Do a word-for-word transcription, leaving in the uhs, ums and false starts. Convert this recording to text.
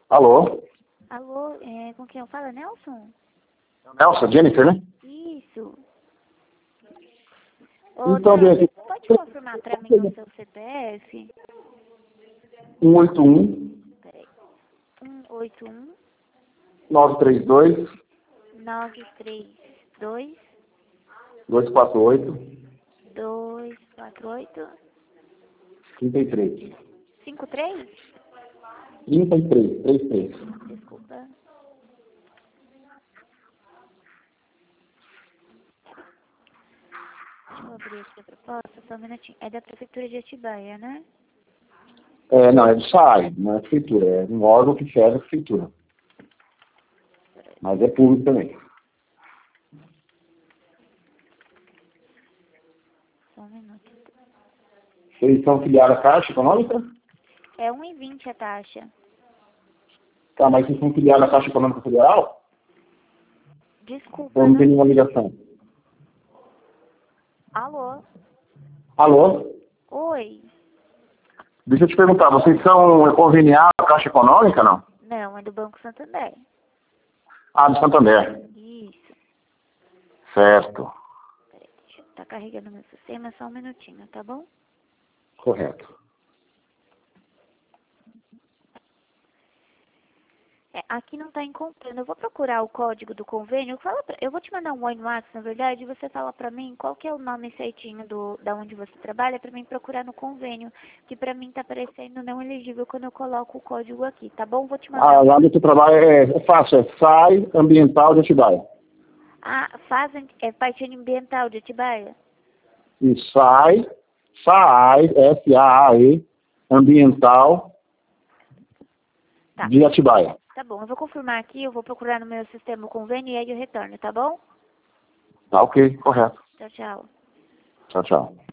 Alô? Alô, é, com quem eu falo? Nelson? Nelson, Jennifer, né? Isso. Ô, Então, Nelson, Jennifer, pode confirmar pra mim o seu C P F? um oito um, Peraí. um oito um, nove três dois, nove três dois, dois quatro oito, dois quatro oito, trinta e três. cinco três? trinta e três, trinta e três. Desculpa. Deixa eu abrir aqui a proposta, só um minutinho. É da Prefeitura de Atibaia, né? É, não, é do S A I, não é prefeitura, é um órgão que serve a prefeitura. Mas é público também. Só um minuto. Vocês são filiados à Caixa Econômica? É um e vinte a taxa. Tá, mas vocês são filiados à Caixa Econômica Federal? Desculpa, Ou não tem não... nenhuma ligação? Alô? Alô? Oi? Deixa eu te perguntar, vocês são conveniados à Caixa Econômica, não? Não, é do Banco Santander. Ah, do Santander. Isso. Certo. Peraí, deixa eu... Tá carregando meu sistema, só um minutinho, tá bom? Correto. É, aqui não tá encontrando. Eu vou procurar o código do convênio. Fala pra... Eu vou te mandar um oi no WhatsApp, na verdade, e você fala pra mim qual que é o nome certinho do, da onde você trabalha, pra mim procurar no convênio, que pra mim tá aparecendo não elegível quando eu coloco o código aqui, tá bom? Vou te mandar. Ah, lá onde tu trabalha é, é fácil, é S A I Ambiental de Atibaia. Ah, fazem... É parte ambiental de Atibaia? E S A I, S A I, S A A E, Ambiental Tá. de Atibaia. Tá bom, eu vou confirmar aqui, eu vou procurar no meu sistema o convênio e aí eu retorno, tá bom? Tá ok, correto. Tchau, tchau. Tchau, tchau.